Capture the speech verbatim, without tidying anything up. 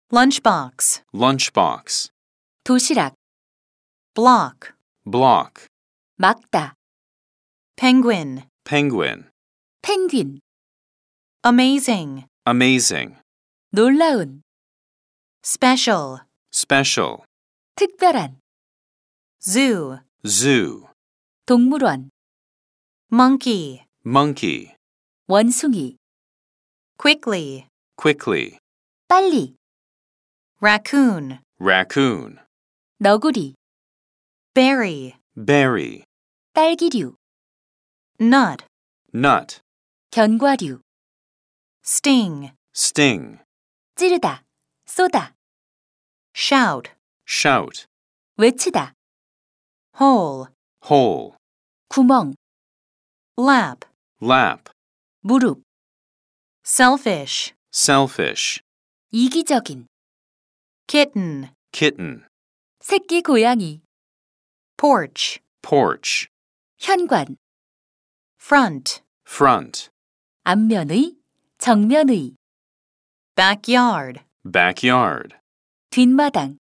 lunchbox, lunchbox, 도시락, block, block, 막다, penguin, penguin, 펭귄, amazing, amazing, 놀라운, special, special, 특별한, zoo, zoo, 동물원, monkey, monkey, 원숭이, quickly, quickly, 빨리, raccoon, raccoon, 너구리, berry, berry, 딸기류, nut, nut, 견과류, sting, sting, 찌르다, 쏘다, shout, shout, 외치다, hole, hole, 구멍, lap, lap, 무릎, selfish, selfish, 이기적인, kitten, kitten, 새끼 고양이, porch, porch, 현관, front, front, 앞면의, 정면의, backyard, backyard, 뒷마당,